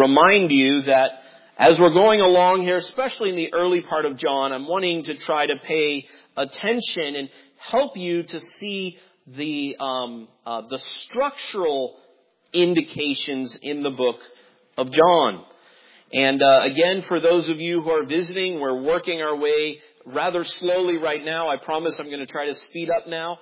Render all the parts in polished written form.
remind you that as we're going along here, especially in the early part of John, I'm wanting to try to pay attention and help you to see the structural indications in the book of John. And again, for those of you who are visiting, we're working our way rather slowly right now. I promise I'm going to try to speed up now.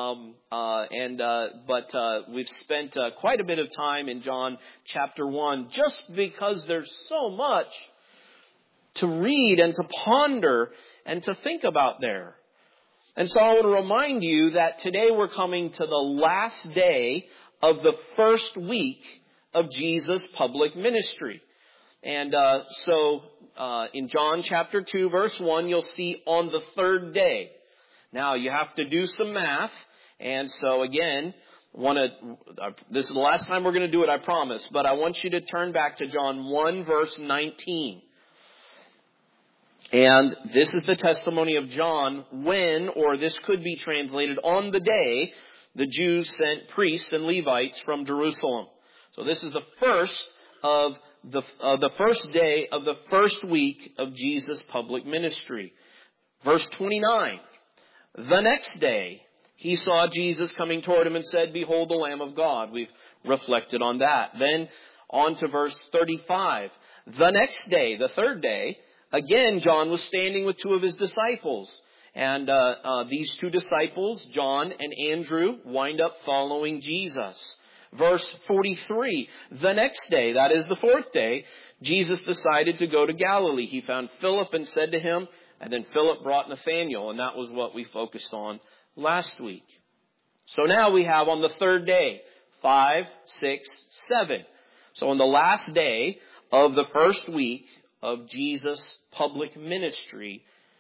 But we've spent quite a bit of time in John chapter 1 just because there's so much to read and to ponder and to think about there. And so I want to remind you that today we're coming to the last day of the first week of Jesus' public ministry. And so in John chapter 2, verse 1, you'll see on the third day. Now, you have to do some math. And so again, this is the last time we're going to do it, I promise. But I want you to turn back to John 1, verse 19. And this is the testimony of John when, or this could be translated, on the day the Jews sent priests and Levites from Jerusalem. So this is the first of the first day of the first week of Jesus' public ministry. Verse 29. The next day, he saw Jesus coming toward him and said, "Behold the Lamb of God." We've reflected on that. Then on to verse 35. The next day, the third day, again, John was standing with two of his disciples. And these two disciples, John and Andrew, wind up following Jesus. Verse 43, the next day, that is the fourth day, Jesus decided to go to Galilee. He found Philip and said to him, and then Philip brought Nathanael, and that was what we focused on last week. So now we have on the third day, 5, 6, 7. So on the last day of the first week of Jesus' public ministry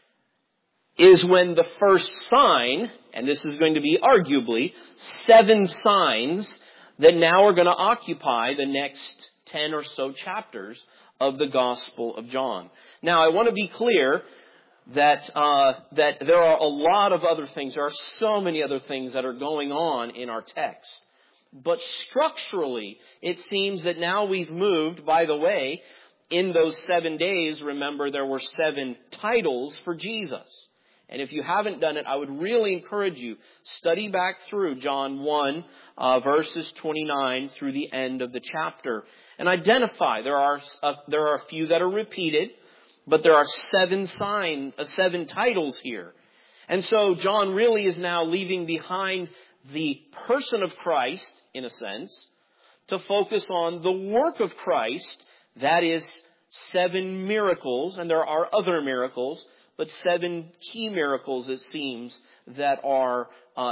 is when the first sign, and this is going to be arguably 7 signs that now are going to occupy the next 10 or so chapters of the Gospel of John. Now, I want to be clear that there are a lot of other things. There are so many other things that are going on in our text. But structurally, it seems that now we've moved, by the way, in those 7 days, remember there were 7 titles for Jesus. And if you haven't done it, I would really encourage you, study back through John 1, verses 29 through the end of the chapter. And identify, there are a few that are repeated, but there are 7 titles here. And so John really is now leaving behind the person of Christ, in a sense, to focus on the work of Christ. That is 7 miracles, and there are other miracles, but 7 key miracles, it seems, that are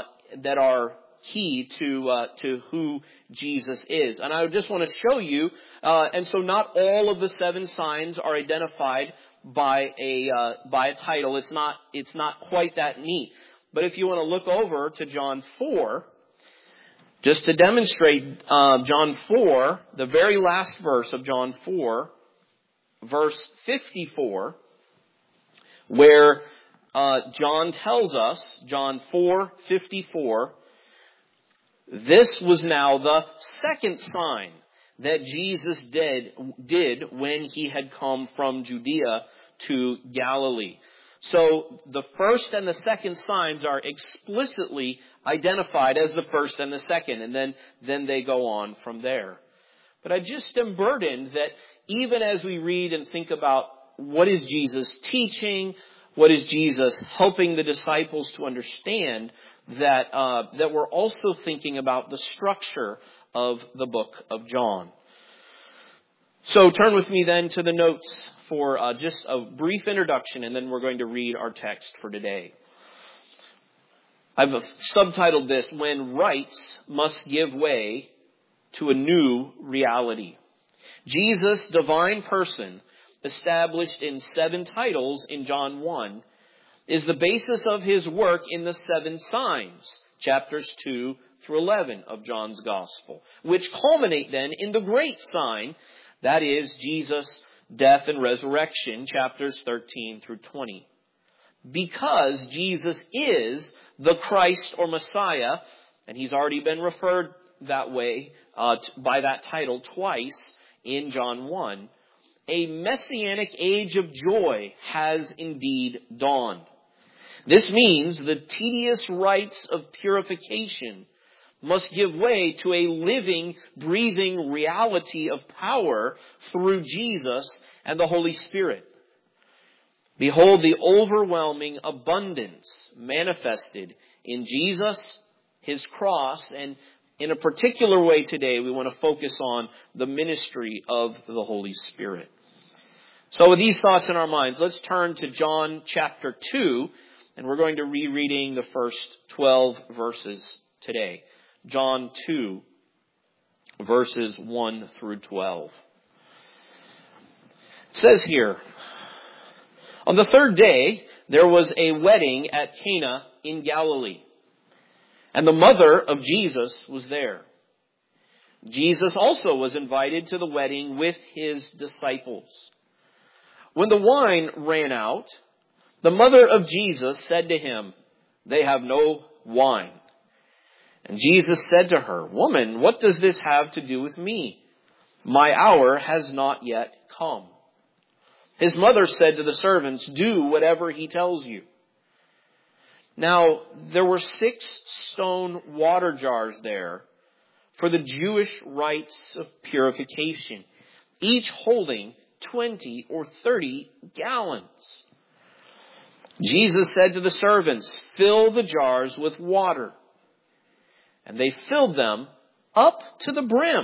key to who Jesus is. And I just want to show you, and so not all of the 7 signs are identified by a title. It's not quite that neat. But if you want to look over to John 4, just to demonstrate John 4, the very last verse of John 4, verse 54, where John tells us, John 4:54, this was now the second sign that Jesus did when he had come from Judea to Galilee. So the first and the second signs are explicitly identified as the first and the second, and then they go on from there. But I just am burdened that even as we read and think about what is Jesus teaching, what is Jesus helping the disciples to understand, that we're also thinking about the structure of the book of John. So turn with me then to the notes for just a brief introduction, and then we're going to read our text for today. I've subtitled this, When Rights Must Give Way to a New Reality. Jesus' divine person, established in 7 titles in John 1, is the basis of his work in the 7 signs, chapters 2 through 11 of John's Gospel, which culminate then in the great sign, that is Jesus' death and resurrection, chapters 13 through 20. Because Jesus is the Christ or Messiah, and he's already been referred that way by that title twice in John 1, a messianic age of joy has indeed dawned. This means the tedious rites of purification must give way to a living, breathing reality of power through Jesus and the Holy Spirit. Behold the overwhelming abundance manifested in Jesus, His cross, and in a particular way today we want to focus on the ministry of the Holy Spirit. So with these thoughts in our minds, let's turn to John chapter 2, and we're going to be reading the first 12 verses today. John 2, verses 1 through 12. It says here, on the third day, there was a wedding at Cana in Galilee, and the mother of Jesus was there. Jesus also was invited to the wedding with his disciples. When the wine ran out, the mother of Jesus said to him, "They have no wine." And Jesus said to her, "Woman, what does this have to do with me? My hour has not yet come." His mother said to the servants, "Do whatever he tells you." Now, there were 6 stone water jars there for the Jewish rites of purification, each holding 20 or 30 gallons. Jesus said to the servants, "Fill the jars with water." And they filled them up to the brim.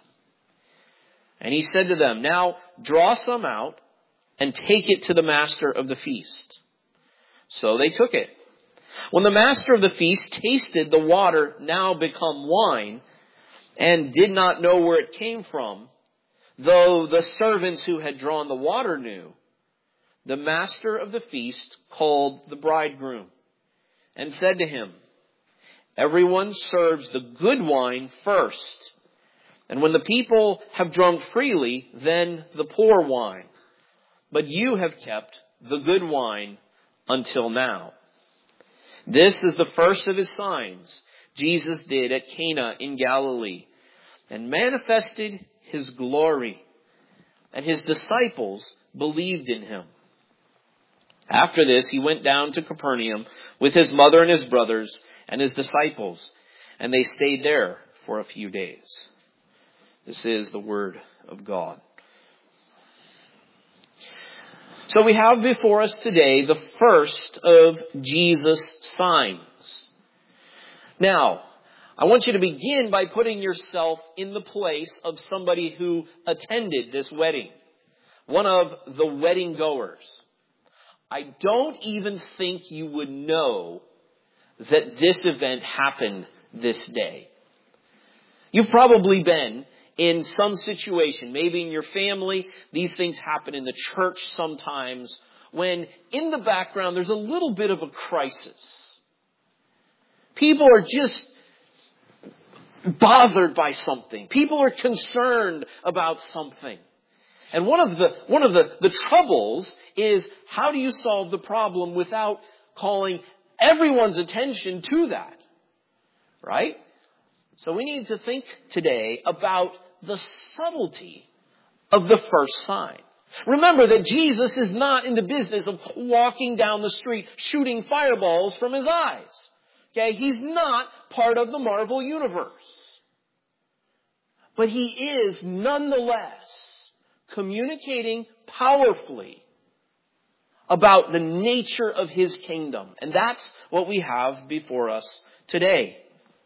And he said to them, "Now draw some out and take it to the master of the feast." So they took it. When the master of the feast tasted the water now become wine and did not know where it came from, though the servants who had drawn the water knew, the master of the feast called the bridegroom and said to him, "Everyone serves the good wine first, and when the people have drunk freely, then the poor wine. But you have kept the good wine until now." This is the first of his signs Jesus did at Cana in Galilee, and manifested his glory, and his disciples believed in him. After this, he went down to Capernaum with his mother and his brothers and his disciples, and they stayed there for a few days. This is the word of God. So we have before us today the first of Jesus' signs. Now, I want you to begin by putting yourself in the place of somebody who attended this wedding, one of the wedding goers. I don't even think you would know that this event happened this day. You've probably been in some situation, maybe in your family. These things happen in the church sometimes, when in the background there's a little bit of a crisis. People are just bothered by something. People are concerned about something. And one of the troubles is, how do you solve the problem without calling everyone's attention to that? Right? So we need to think today about the subtlety of the first sign. Remember that Jesus is not in the business of walking down the street shooting fireballs from his eyes. Okay? He's not part of the Marvel universe. But he is nonetheless communicating powerfully about the nature of his kingdom. And that's what we have before us today.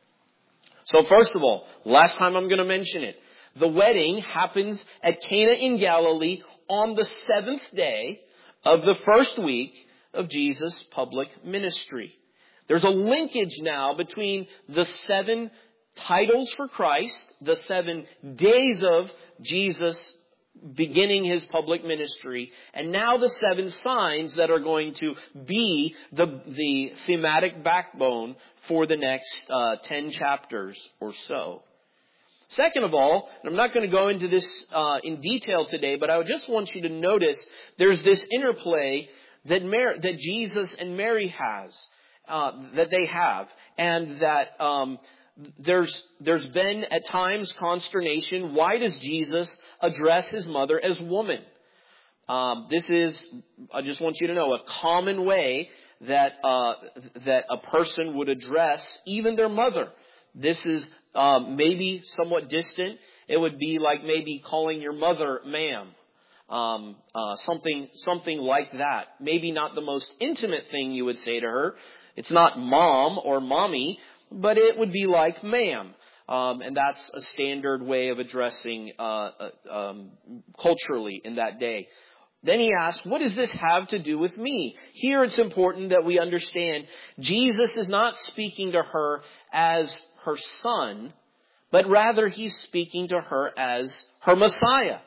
So first of all, last time I'm going to mention it, the wedding happens at Cana in Galilee on the 7th day of the first week of Jesus' public ministry. There's a linkage now between the 7 titles for Christ, the 7 days of Jesus beginning his public ministry, and now the 7 signs that are going to be the thematic backbone for the next 10 chapters or so. Second of all, and I'm not going to go into this in detail today, but I just want you to notice there's this interplay that Jesus and Mary that they have, and that there's been at times consternation. Why does Jesus address his mother as woman. This is, I just want you to know, a common way that a person would address even their mother. This is maybe somewhat distant. It would be like maybe calling your mother ma'am. Something like that. Maybe not the most intimate thing you would say to her. It's not mom or mommy, but it would be like ma'am. And that's a standard way of addressing culturally in that day. Then he asks, what does this have to do with me? Here it's important that we understand Jesus is not speaking to her as her son, but rather he's speaking to her as her Messiah.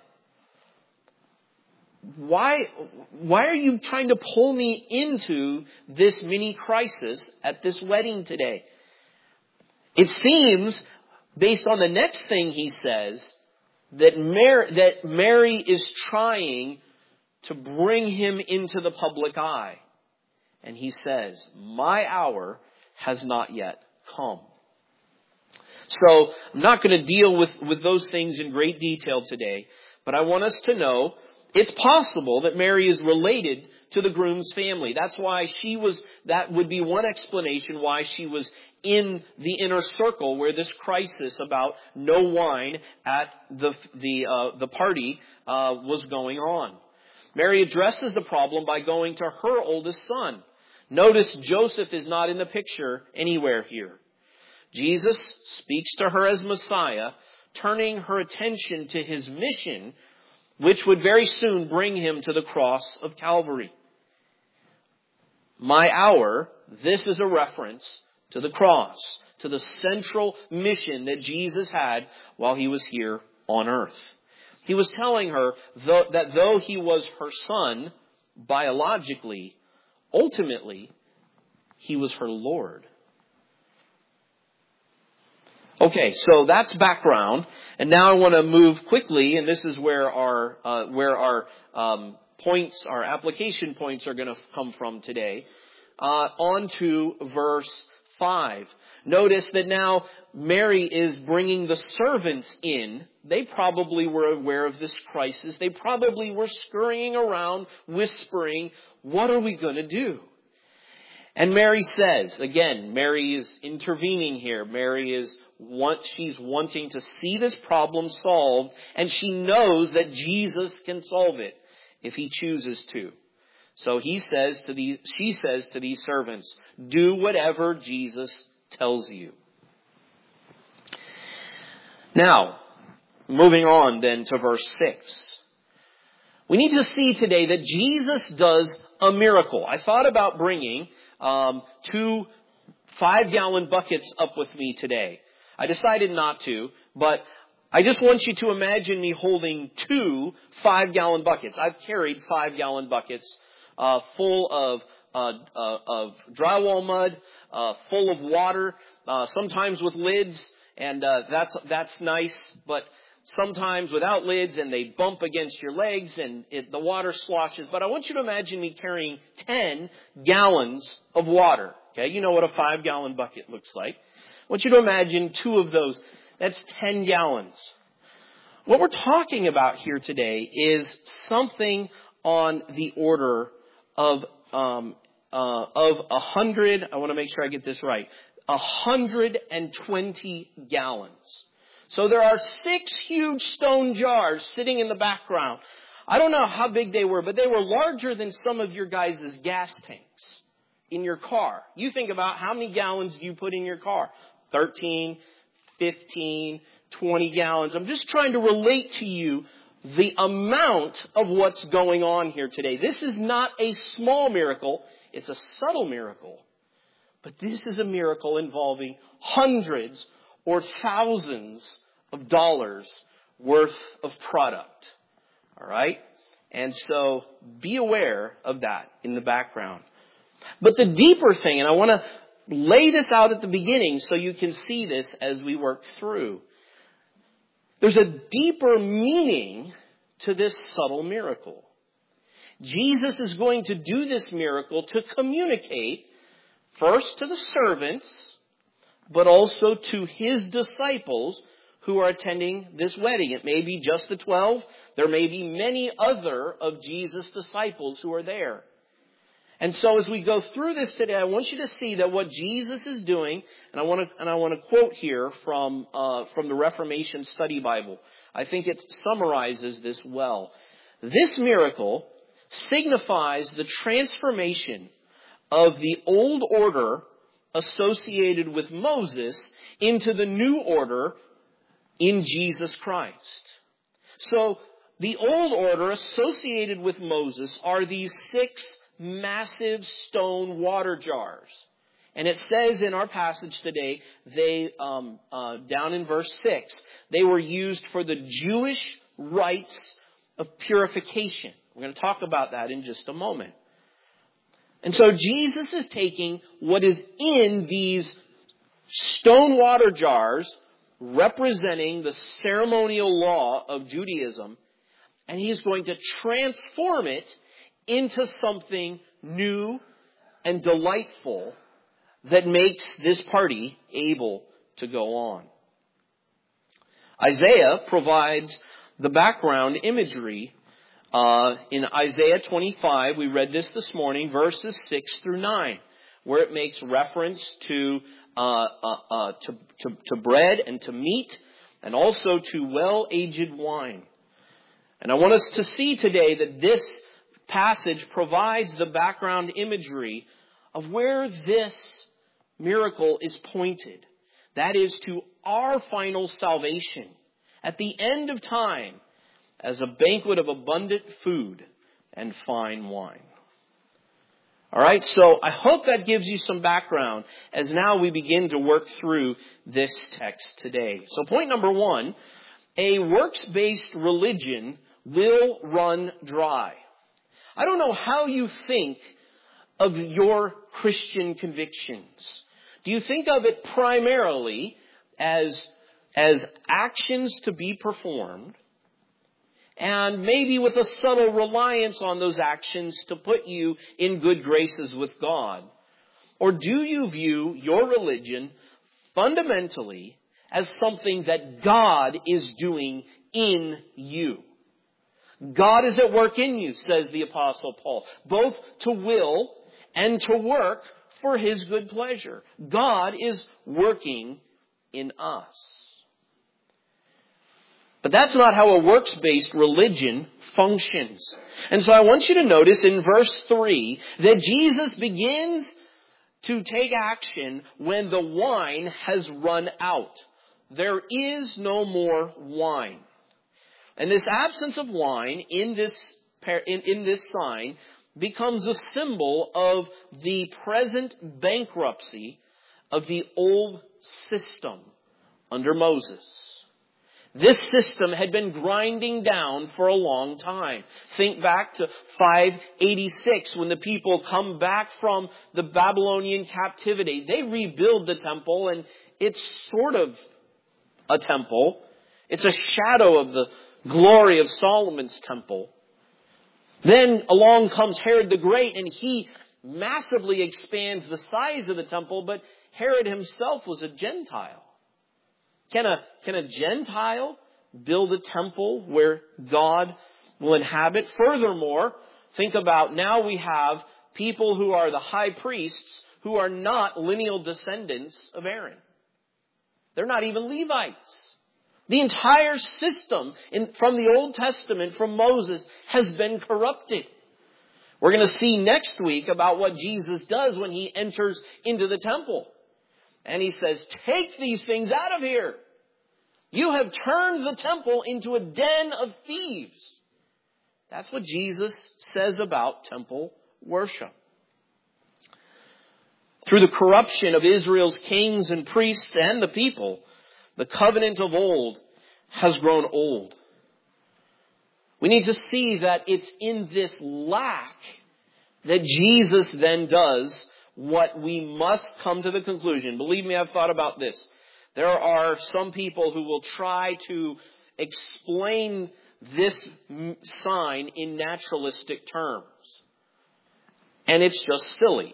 Why are you trying to pull me into this mini crisis at this wedding today? It seems, based on the next thing he says, that Mary is trying to bring him into the public eye. And he says, my hour has not yet come. So I'm not going to deal with those things in great detail today, but I want us to know it's possible that Mary is related to the groom's family. That's why that would be one explanation why she was in the inner circle where this crisis about no wine at the party was going on. Mary addresses the problem by going to her oldest son. Notice Joseph is not in the picture anywhere here. Jesus speaks to her as Messiah, turning her attention to his mission, which would very soon bring him to the cross of Calvary. My hour, this is a reference to the cross, to the central mission that Jesus had while he was here on earth. He was telling her that though he was her son, biologically, ultimately, he was her Lord. Okay, so that's background, and now I want to move quickly, and this is where our points, our application points, are going to come from today. On to verse 5. Notice that now Mary is bringing the servants in. They probably were aware of this crisis. They probably were scurrying around, whispering, "What are we going to do?" And Mary says, again, Mary is intervening here. She's wanting to see this problem solved, and she knows that Jesus can solve it if he chooses to. So she says to these servants, do whatever Jesus tells you. Now, moving on then to verse 6. We need to see today that Jesus does a miracle. I thought about bringing 2 5-gallon buckets up with me today. I decided not to, but I just want you to imagine me holding 2 5-gallon buckets. I've carried 5-gallon buckets full of drywall mud, full of water, sometimes with lids, and that's nice, but sometimes without lids, and they bump against your legs, and the water sloshes. But I want you to imagine me carrying 10 gallons of water. Okay, you know what a 5-gallon bucket looks like. I want you to imagine 2 of those. That's 10 gallons. What we're talking about here today is something on the order of 100. I want to make sure I get this right. 120 gallons. So there are 6 huge stone jars sitting in the background. I don't know how big they were, but they were larger than some of your guys' gas tanks in your car. You think about how many gallons do you put in your car? 13, 15, 20 gallons. I'm just trying to relate to you the amount of what's going on here today. This is not a small miracle. It's a subtle miracle. But this is a miracle involving hundreds or thousands of dollars worth of product. All right? And so be aware of that in the background. But the deeper thing, and I want to lay this out at the beginning so you can see this as we work through. There's a deeper meaning to this subtle miracle. Jesus is going to do this miracle to communicate first to the servants, but also to his disciples who are attending this wedding. It may be just the 12. There may be many other of Jesus' disciples who are there. And so as we go through this today, I want you to see that what Jesus is doing, and I want to quote here from the Reformation Study Bible. I think it summarizes this well. This miracle signifies the transformation of the old order associated with Moses into the new order in Jesus Christ. So the old order associated with Moses are these 6 massive stone water jars. And it says in our passage today, they down in verse 6, they were used for the Jewish rites of purification. We're going to talk about that in just a moment. And so Jesus is taking what is in these stone water jars, representing the ceremonial law of Judaism, and he's going to transform it into something new and delightful that makes this party able to go on. Isaiah provides the background imagery. In Isaiah 25, we read this morning, verses 6 through 9, where it makes reference to bread and to meat, and also to well-aged wine. And I want us to see today that this passage provides the background imagery of where this miracle is pointed. That is to our final salvation at the end of time as a banquet of abundant food and fine wine. All right, so I hope that gives you some background as now we begin to work through this text today. So point number 1, a works-based religion will run dry. I don't know how you think of your Christian convictions. Do you think of it primarily as actions to be performed, and maybe with a subtle reliance on those actions to put you in good graces with God? Or do you view your religion fundamentally as something that God is doing in you? God is at work in you, says the Apostle Paul, both to will and to work for His good pleasure. God is working in us. But that's not how a works-based religion functions. And so I want you to notice in verse 3 that Jesus begins to take action when the wine has run out. There is no more wine. And this absence of wine in this sign becomes a symbol of the present bankruptcy of the old system under Moses. This system had been grinding down for a long time. Think back to 586 when the people come back from the Babylonian captivity. They rebuild the temple, and it's sort of a temple. It's a shadow of the glory of Solomon's temple. Then along comes Herod the Great, and he massively expands the size of the temple, but Herod himself was a Gentile. Can a Gentile build a temple where God will inhabit? Furthermore, think about now we have people who are the high priests who are not lineal descendants of Aaron. They're not even Levites. The entire system from the Old Testament, from Moses, has been corrupted. We're going to see next week about what Jesus does when He enters into the temple. And He says, take these things out of here. You have turned the temple into a den of thieves. That's what Jesus says about temple worship. Through the corruption of Israel's kings and priests and the people, the covenant of old has grown old. We need to see that it's in this lack that Jesus then does what we must come to the conclusion. Believe me, I've thought about this. There are some people who will try to explain this sign in naturalistic terms. And it's just silly,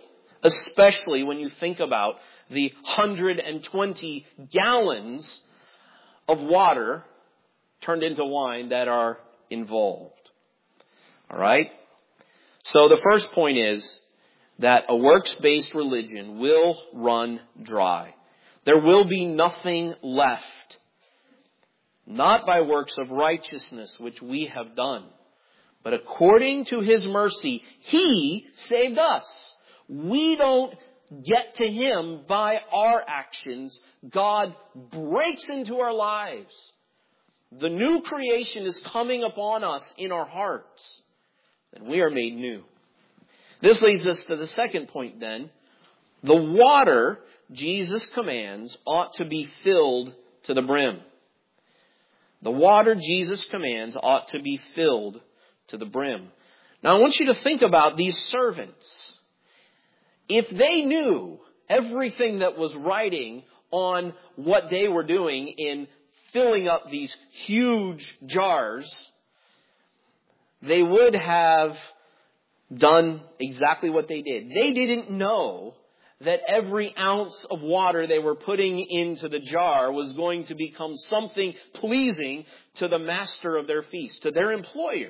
especially when you think about the 120 gallons of water turned into wine that are involved. All right? So the first point is that a works-based religion will run dry. There will be nothing left. Not by works of righteousness which we have done, but according to His mercy, He saved us. We don't get to Him by our actions. God breaks into our lives. The new creation is coming upon us in our hearts, and we are made new. This leads us to the second point then. The water Jesus commands ought to be filled to the brim. The water Jesus commands ought to be filled to the brim. Now I want you to think about these servants. If they knew everything that was riding on what they were doing in filling up these huge jars, they would have done exactly what they did. They didn't know that every ounce of water they were putting into the jar was going to become something pleasing to the master of their feast, to their employer.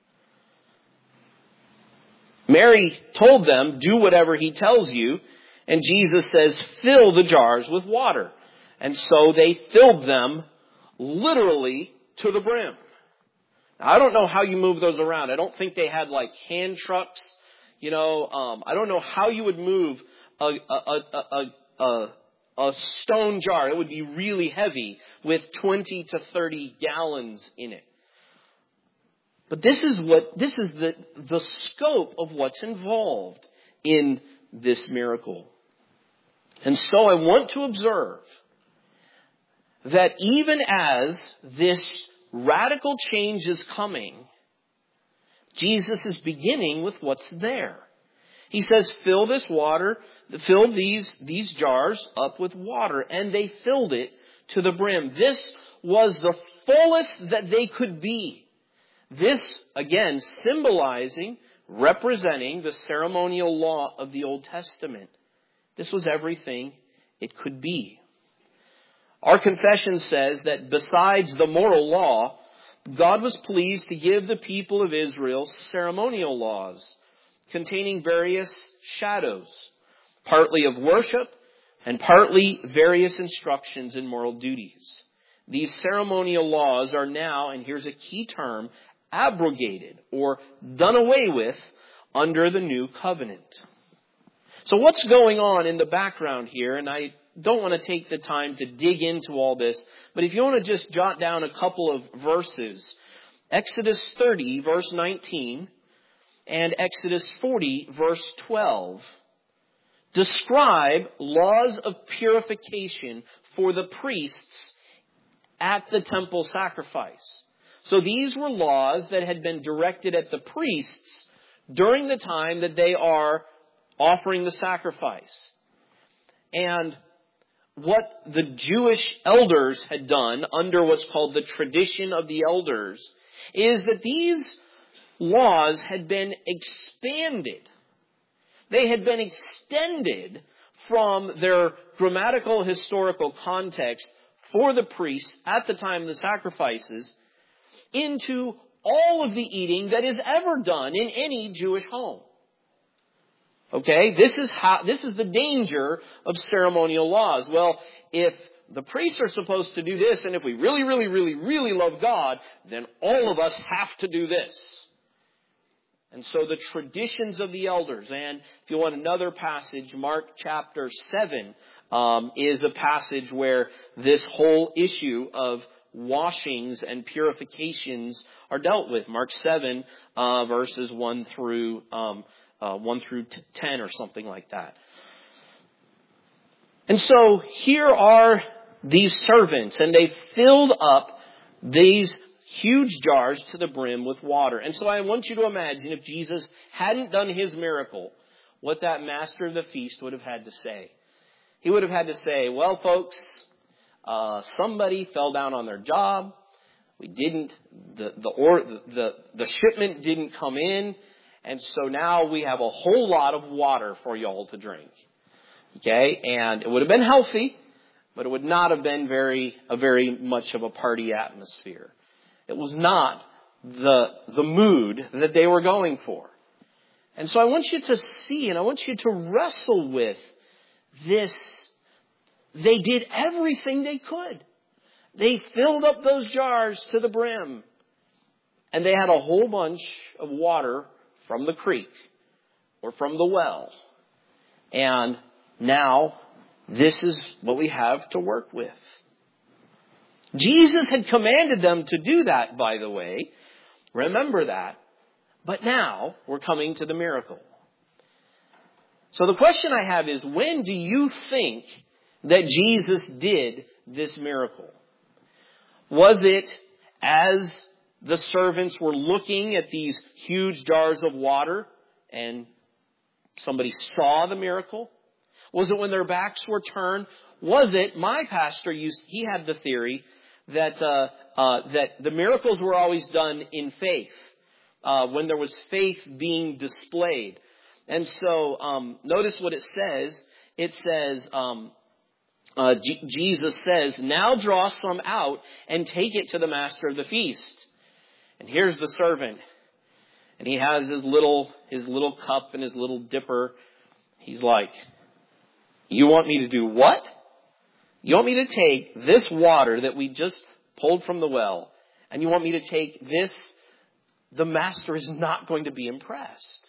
Mary told them, do whatever He tells you. And Jesus says, fill the jars with water. And so they filled them literally to the brim. Now, I don't know how you move those around. I don't think they had like hand trucks. I don't know how you would move a stone jar. It would be really heavy with 20 to 30 gallons in it. But this is the scope of what's involved in this miracle. And so I want to observe that even as this radical change is coming, Jesus is beginning with what's there. He says, fill these jars up with water. And they filled it to the brim. This was the fullest that they could be. This, again, symbolizing, representing the ceremonial law of the Old Testament. This was everything it could be. Our confession says that besides the moral law, God was pleased to give the people of Israel ceremonial laws containing various shadows, partly of worship and partly various instructions in moral duties. These ceremonial laws are now, and here's a key term, abrogated or done away with under the new covenant. So what's going on in the background here? And I don't want to take the time to dig into all this, but if you want to just jot down a couple of verses, Exodus 30 verse 19 and Exodus 40 verse 12 describe laws of purification for the priests at the temple sacrifice. So these were laws that had been directed at the priests during the time that they are offering the sacrifice. And what the Jewish elders had done under what's called the tradition of the elders is that these laws had been expanded. They had been extended from their grammatical historical context for the priests at the time of the sacrifices into all of the eating that is ever done in any Jewish home. Okay, this is the danger of ceremonial laws. Well, if the priests are supposed to do this, and if we really, really, really, really love God, then all of us have to do this. And so the traditions of the elders, and if you want another passage, Mark chapter 7 is a passage where this whole issue of washings and purifications are dealt with. Mark 7 verses 1 through 10 or something like that. And so here are these servants, and they filled up these huge jars to the brim with water. And so I want you to imagine if Jesus hadn't done His miracle, what that master of the feast would have had to say. He would have had to say, well, folks, somebody fell down on their job. The shipment didn't come in. And so now we have a whole lot of water for y'all to drink. Okay. And it would have been healthy, but it would not have been very much of a party atmosphere. It was not the mood that they were going for. And so I want you to see and I want you to wrestle with this. They did everything they could. They filled up those jars to the brim. And they had a whole bunch of water from the creek or from the well. And now this is what we have to work with. Jesus had commanded them to do that, by the way. Remember that. But now we're coming to the miracle. So the question I have is, when do you think that Jesus did this miracle? Was it as the servants were looking at these huge jars of water and somebody saw the miracle? Was it when their backs were turned? Was it, my pastor he had the theory that the miracles were always done in faith, when there was faith being displayed. And so, notice what it says. It says, Jesus says, "Now draw some out and take it to the master of the feast." And here's the servant. And he has his little cup and his little dipper. He's like, "You want me to do what? You want me to take this water that we just pulled from the well, and you want me to take this?" The master is not going to be impressed.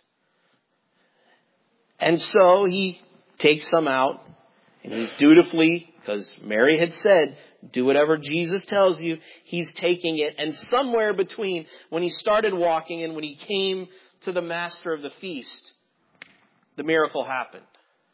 And so he takes some out, and he's dutifully, because Mary had said, do whatever Jesus tells you, he's taking it. And somewhere between when he started walking and when he came to the master of the feast, the miracle happened.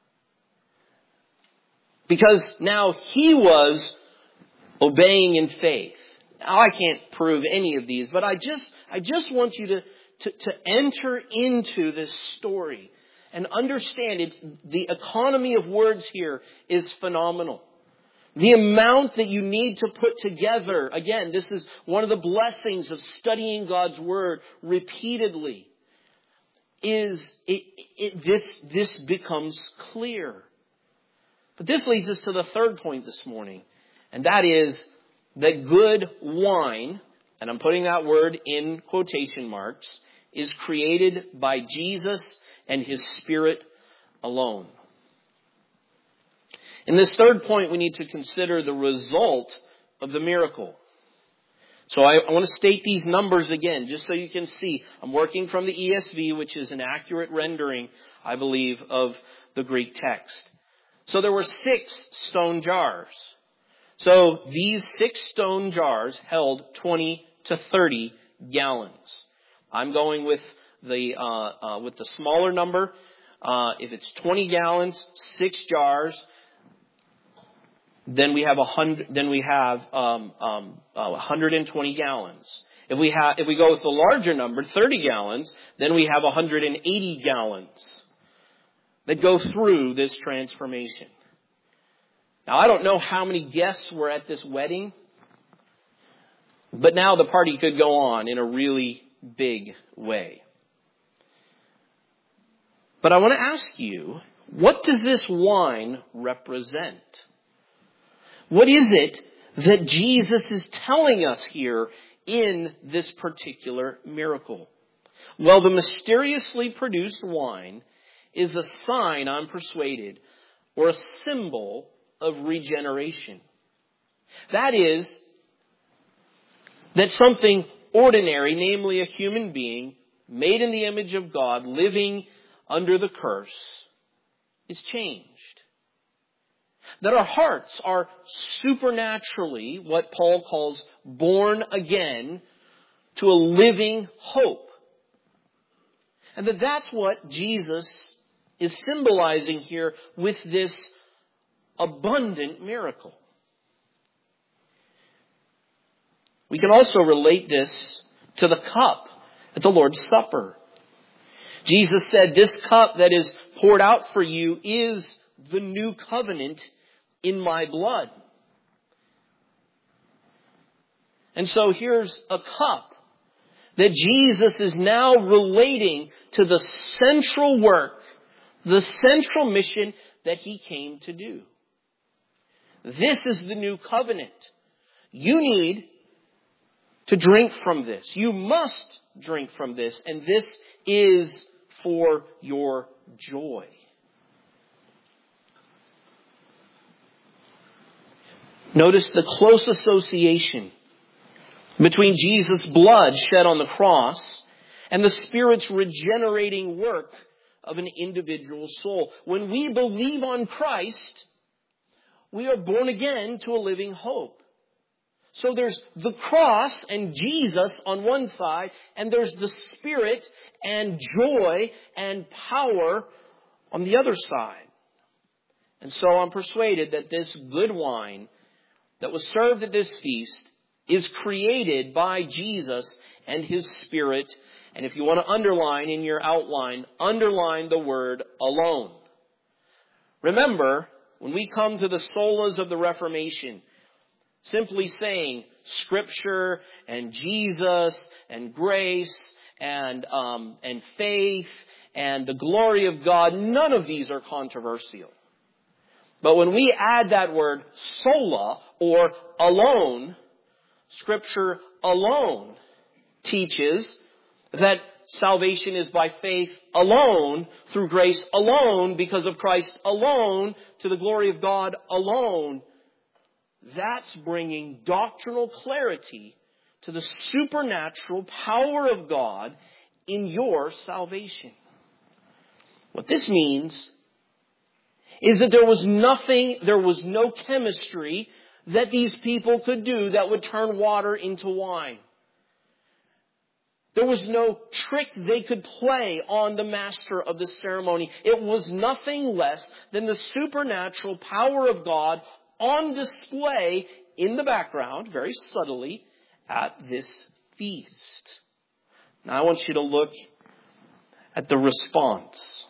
Because now he was obeying in faith. Now I can't prove any of these, but I just want you to enter into this story and understand the economy of words here is phenomenal. The amount that you need to put together, again, this is one of the blessings of studying God's Word repeatedly, is this becomes clear. But this leads us to the third point this morning, and that is that good wine, and I'm putting that word in quotation marks, is created by Jesus and His Spirit alone. In this third point, we need to consider the result of the miracle. So I want to state these numbers again, just so you can see. I'm working from the ESV, which is an accurate rendering, I believe, of the Greek text. So there were 6 stone jars. So these 6 stone jars held 20 to 30 gallons. I'm going with the smaller number. If it's 20 gallons, 6 jars, then we have 100. Then we have 120 gallons. If we go with the larger number, 30 gallons, then we have 180 gallons that go through this transformation. Now, I don't know how many guests were at this wedding, but now the party could go on in a really big way. But I want to ask you, what does this wine represent? What is it that Jesus is telling us here in this particular miracle? Well, the mysteriously produced wine is a sign, I'm persuaded, or a symbol of regeneration. That is, that something ordinary, namely a human being, made in the image of God, living under the curse, is changed. That our hearts are supernaturally, what Paul calls, born again to a living hope. And that's what Jesus is symbolizing here with this abundant miracle. We can also relate this to the cup at the Lord's Supper. Jesus said, "This cup that is poured out for you is the new covenant in my blood." And so here's a cup that Jesus is now relating to the central work, the central mission that He came to do. This is the new covenant. You need to drink from this. You must drink from this. And this is for your joy. Notice the close association between Jesus' blood shed on the cross and the Spirit's regenerating work of an individual soul. When we believe on Christ, we are born again to a living hope. So there's the cross and Jesus on one side, and there's the Spirit and joy and power on the other side. And so I'm persuaded that this good wine that was served at this feast is created by Jesus and His Spirit. And if you want to underline in your outline, underline the word alone. Remember, when we come to the solas of the Reformation, simply saying Scripture and Jesus and grace and faith and the glory of God, none of these are controversial. But when we add that word sola or alone, Scripture alone teaches that salvation is by faith alone, through grace alone, because of Christ alone, to the glory of God alone. That's bringing doctrinal clarity to the supernatural power of God in your salvation. What this means is that there was no chemistry that these people could do that would turn water into wine. There was no trick they could play on the master of the ceremony. It was nothing less than the supernatural power of God on display in the background, very subtly, at this feast. Now I want you to look at the response.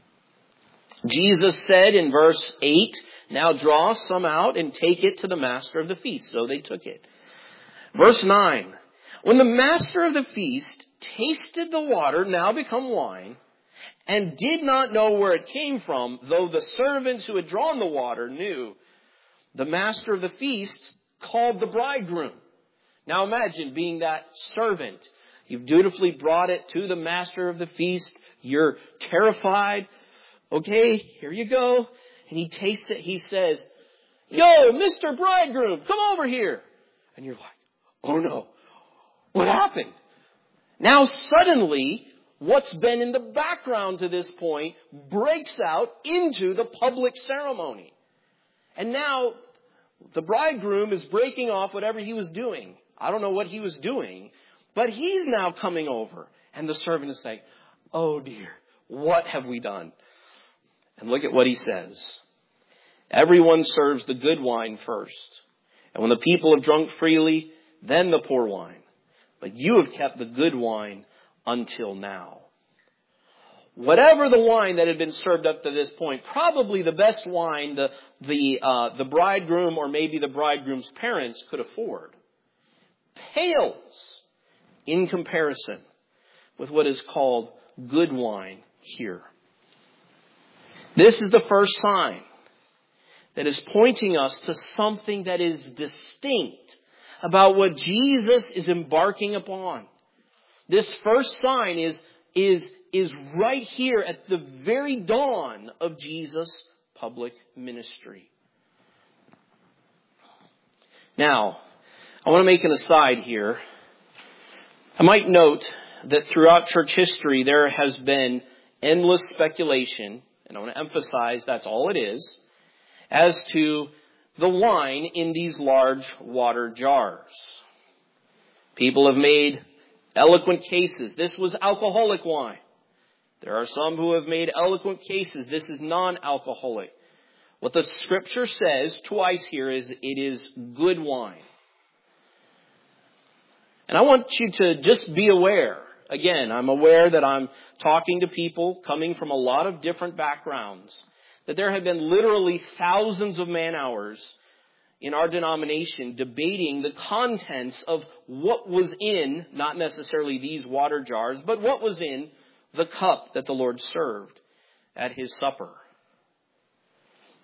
Jesus said in verse 8, "Now draw some out and take it to the master of the feast." So they took it. Verse 9, "When the master of the feast tasted the water, now become wine, and did not know where it came from, though the servants who had drawn the water knew, the master of the feast called the bridegroom." Now imagine being that servant. You've dutifully brought it to the master of the feast. You're terrified. Okay, here you go. And he tastes it. He says, "Yo, Mr. Bridegroom, come over here." And you're like, "Oh no, what happened?" Now suddenly, what's been in the background to this point breaks out into the public ceremony. And now the bridegroom is breaking off whatever he was doing. I don't know what he was doing, but he's now coming over. And the servant is saying, "Oh dear, what have we done?" And look at what he says. "Everyone serves the good wine first. And when the people have drunk freely, then the poor wine. But you have kept the good wine until now." Whatever the wine that had been served up to this point, probably the best wine the bridegroom or maybe the bridegroom's parents could afford, pales in comparison with what is called good wine here. This is the first sign that is pointing us to something that is distinct about what Jesus is embarking upon. This first sign is right here at the very dawn of Jesus' public ministry. Now, I want to make an aside here. I might note that throughout church history there has been endless speculation, and I want to emphasize that's all it is, as to the wine in these large water jars. People have made eloquent cases. This was alcoholic wine. There are some who have made eloquent cases. This is non-alcoholic. What the Scripture says twice here is it is good wine. And I want you to just be aware. Again, I'm aware that I'm talking to people coming from a lot of different backgrounds, that there have been literally thousands of man-hours in our denomination debating the contents of what was in, not necessarily these water jars, but what was in the cup that the Lord served at His supper.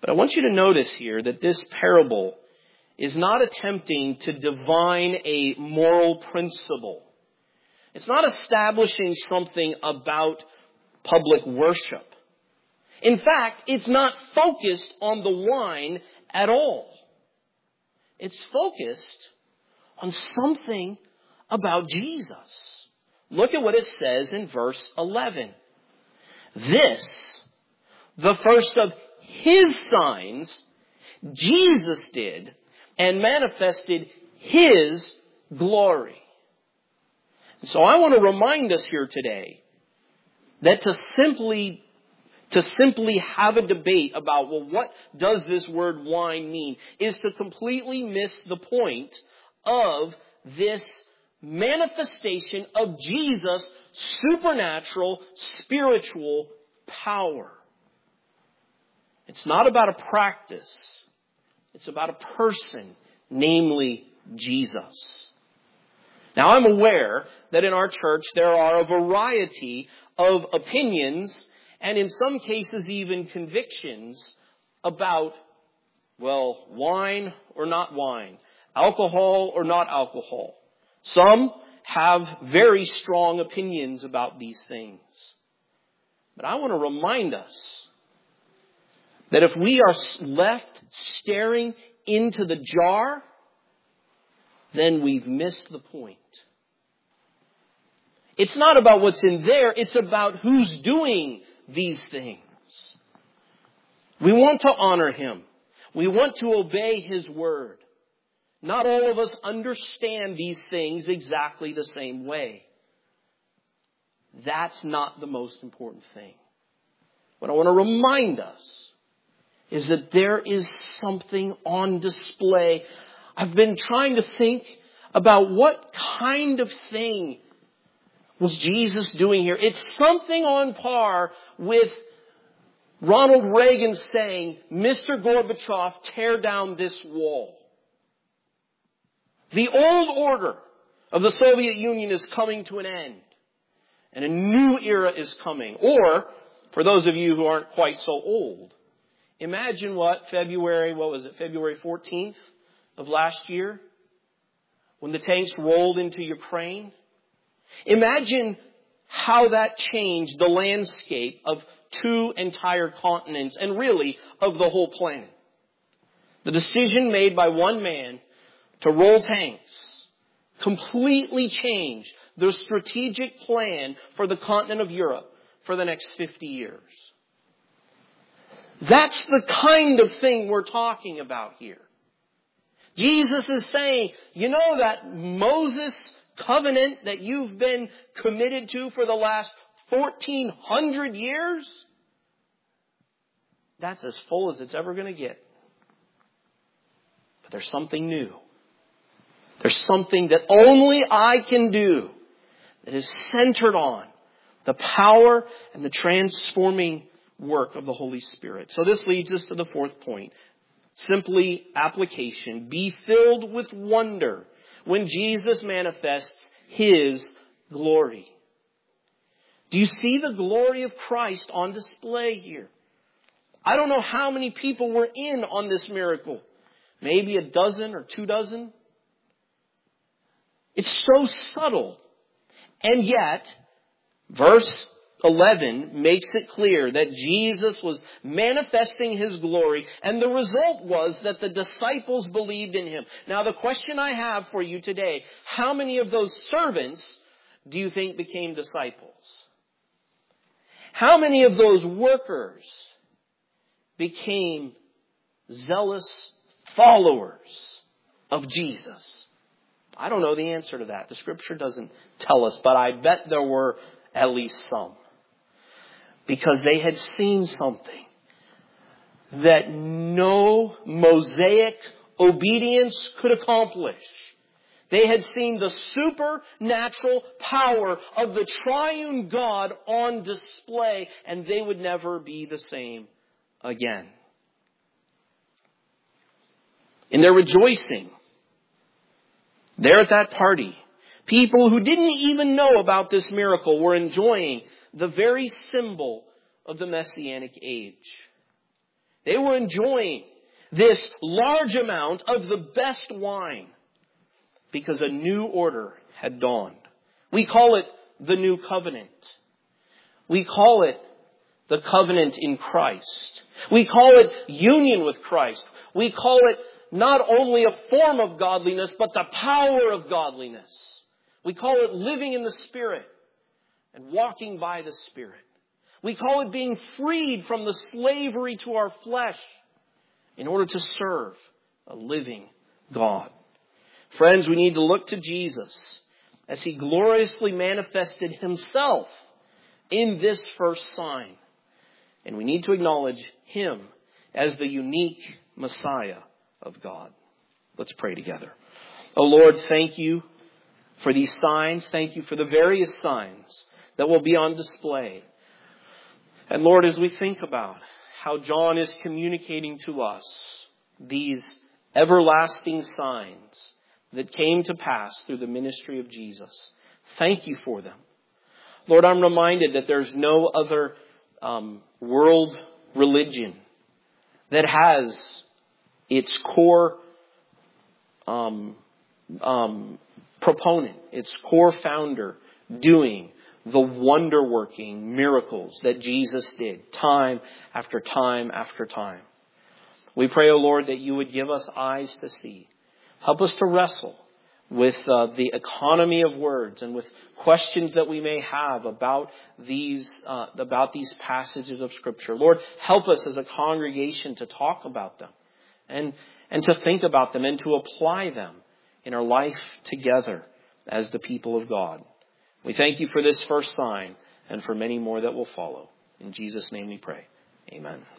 But I want you to notice here that this parable is not attempting to divine a moral principle. It's not establishing something about public worship. In fact, it's not focused on the wine at all. It's focused on something about Jesus. Look at what it says in verse 11. This, the first of His signs, Jesus did and manifested His glory. And so I want to remind us here today that to simply have a debate about, well, what does this word wine mean, is to completely miss the point of this manifestation of Jesus' supernatural, spiritual power. It's not about a practice. It's about a person, namely Jesus. Now, I'm aware that in our church there are a variety of opinions and in some cases even convictions about, well, wine or not wine, alcohol or not alcohol. Some have very strong opinions about these things. But I want to remind us that if we are left staring into the jar, then we've missed the point. It's not about what's in there, it's about who's doing these things. We want to honor Him. We want to obey His word. Not all of us understand these things exactly the same way. That's not the most important thing. What I want to remind us is that there is something on display. I've been trying to think about what kind of thing was Jesus doing here. It's something on par with Ronald Reagan saying, "Mr. Gorbachev, tear down this wall." The old order of the Soviet Union is coming to an end, and a new era is coming. Or, for those of you who aren't quite so old, imagine February 14th of last year, when the tanks rolled into Ukraine. Imagine how that changed the landscape of 2 entire continents and really of the whole planet. The decision made by one man to roll tanks completely changed the strategic plan for the continent of Europe for the next 50 years. That's the kind of thing we're talking about here. Jesus is saying, you know that Moses covenant that you've been committed to for the last 1,400 years? That's as full as it's ever going to get. But there's something new. There's something that only I can do that is centered on the power and the transforming work of the Holy Spirit. So this leads us to the fourth point. Simply application. Be filled with wonder when Jesus manifests His glory. Do you see the glory of Christ on display here? I don't know how many people were in on this miracle. Maybe 12 or 24. It's so subtle. And yet, verse 11 makes it clear that Jesus was manifesting His glory, and the result was that the disciples believed in Him. Now, the question I have for you today, how many of those servants do you think became disciples? How many of those workers became zealous followers of Jesus? I don't know the answer to that. The Scripture doesn't tell us, but I bet there were at least some. Because they had seen something that no Mosaic obedience could accomplish. They had seen the supernatural power of the triune God on display, and they would never be the same again. In their rejoicing, there at that party, people who didn't even know about this miracle were enjoying the very symbol of the Messianic age. They were enjoying this large amount of the best wine because a new order had dawned. We call it the new covenant. We call it the covenant in Christ. We call it union with Christ. We call it not only a form of godliness, but the power of godliness. We call it living in the Spirit and walking by the Spirit. We call it being freed from the slavery to our flesh in order to serve a living God. Friends, we need to look to Jesus as He gloriously manifested Himself in this first sign. And we need to acknowledge Him as the unique Messiah of God. Let's pray together. Oh Lord, thank You for these signs. Thank You for the various signs that will be on display. And Lord, as we think about how John is communicating to us these everlasting signs that came to pass through the ministry of Jesus, thank You for them. Lord, I'm reminded that there's no other world religion that has its core proponent, its core founder doing the wonder-working miracles that Jesus did time after time after time. We pray, O Lord, that You would give us eyes to see. Help us to wrestle with the economy of words and with questions that we may have about these passages of Scripture. Lord, help us as a congregation to talk about them and to think about them and to apply them in our life together as the people of God. We thank You for this first sign and for many more that will follow. In Jesus' name we pray. Amen.